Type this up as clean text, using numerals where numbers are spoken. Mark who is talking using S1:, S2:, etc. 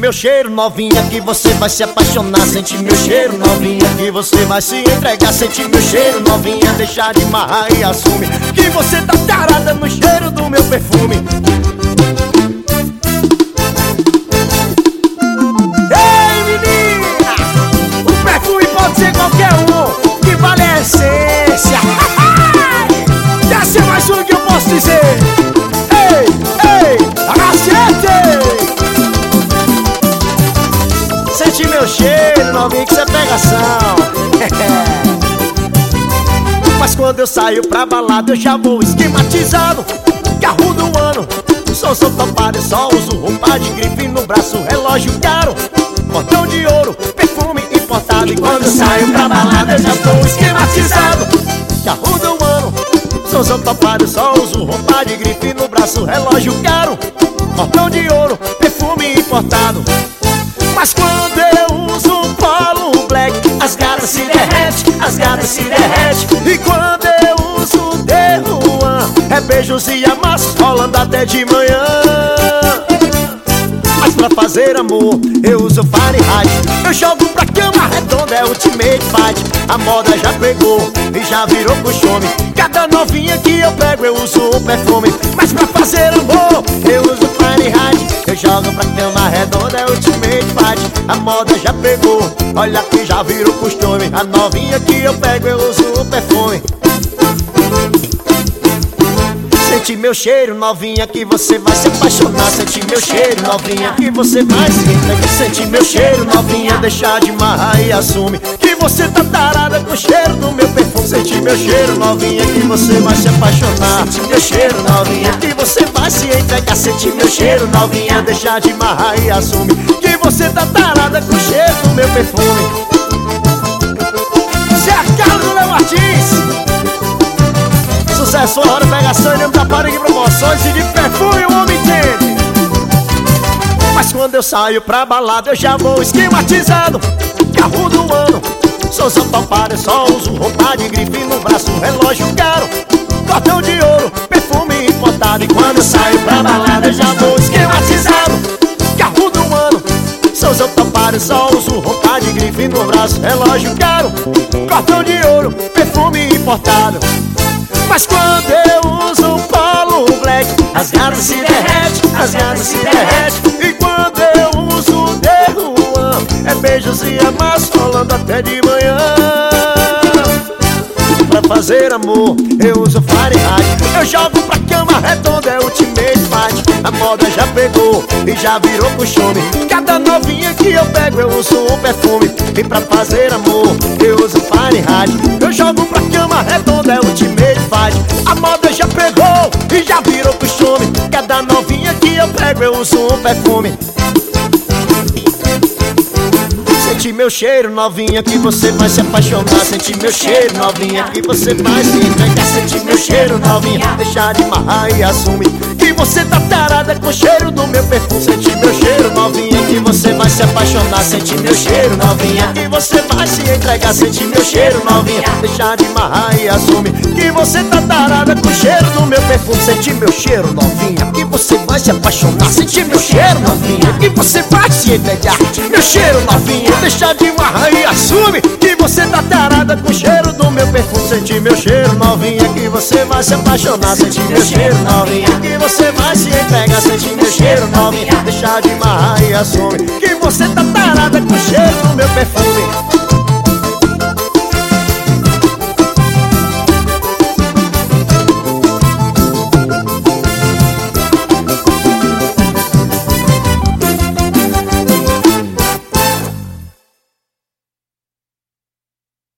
S1: meu cheiro, novinha, que você vai se apaixonar. Sente meu cheiro, novinha, que você vai se entregar. Sente meu cheiro, novinha, deixar de marrar e assume que você tá tarada no cheiro do meu perfume. Ei, menina, o perfume pode ser qualquer um, que vale a essência. Essa é mais uma que eu posso dizer. Ei, ei, agacete! Sente meu cheiro, novinha, que cê é pegação. Mas quando eu saio pra balada eu já vou esquematizado. Carro do ano, sou topado, eu só uso roupa de grife no braço, relógio caro, cordão de ouro, perfume importado. E quando eu saio pra balada eu já vou esquematizado. Carro do ano, sou topado, eu só uso roupa de grife no braço, relógio caro, cordão de ouro, perfume importado. Mas quando eu uso um polo black, as gatas se derretem, as gatas se derretem. E quando eu uso The Juan, é beijos e amassos rolando até de manhã. Mas pra fazer amor eu uso Fahrenheit. Eu jogo pra cama redonda, é Ultimate Fight. A moda já pegou e já virou costume. Cada novinha que eu pego eu uso um perfume. Mas pra fazer amor eu uso Fahrenheit. Eu jogo pra cama redonda, é Ultimate Fight. A moda já pegou, olha que já virou costume. A novinha que eu pego eu uso um perfume. Sente meu cheiro, novinha, que você vai se apaixonar. Sente meu cheiro, novinha, que você vai se entregar. Sente meu cheiro, novinha, deixar de marrar e assume que você tá tarada com o cheiro do meu perfume. Sente meu cheiro, novinha, que você vai se apaixonar. Sente meu cheiro, novinha, que você vai se entregar. Sente meu cheiro, novinha, deixar de marrar e assume que você tá tarada com o cheiro do meu perfume. Zé Carlos Léo Martins, sucesso, hora, pegação e nome da Parig Promoções. E de perfume o homem entende. Mas quando eu saio pra balada eu já vou esquematizado. Carro do ano, sou topado, eu só uso roupa de grife no braço, relógio caro, cordão de ouro, perfume importado. E quando eu saio pra balada eu já vou esquematizado. Carro do ano, sou topado, eu só uso roupa de grife no braço, relógio caro, cordão de ouro, perfume importado. Mas quando eu uso um polo black, as gatas se derretem, as gatas se derretem. E quando eu uso The Juan, é beijos e amassos rolando até de manhã. Pra fazer amor eu uso Fahrenheit. Eu jogo pra cama redonda, é Ultimate Fight. A moda já pegou e já virou costume. Cada novinha que eu pego eu uso um perfume. E pra fazer amor eu uso Fahrenheit. Eu jogo pra cama redonda, é Ultimate Fight. A moda já pegou e já virou costume. Cada novinha que eu pego eu uso um perfume. Sente meu cheiro, novinha, que você vai se apaixonar. Sente meu cheiro, novinha, que você vai se entregar. Sente meu cheiro, novinha, deixar de marrar e assume que você tá tarada com o cheiro do meu perfume. Sente meu cheiro, novinha, que você vai se apaixonar. Sente meu cheiro, novinha, que você vai se entregar. Sente meu cheiro, novinha, deixar de marrar e assume que você tá tarada com o cheiro do meu perfume. Sente meu cheiro, novinha, que você vai se apaixonar. Sente meu cheiro, novinha, que você vai se entregar. Meu cheiro, novinha, deixar de marrar e assume que você tá tarada com o cheiro do meu perfume. Sente meu cheiro, novinha, que você vai se apaixonar. Sente meu cheiro, novinha, que você vai se entregar. Sente meu cheiro, novinha, deixar de marrar e assume que você tá tarada com o cheiro do meu perfume.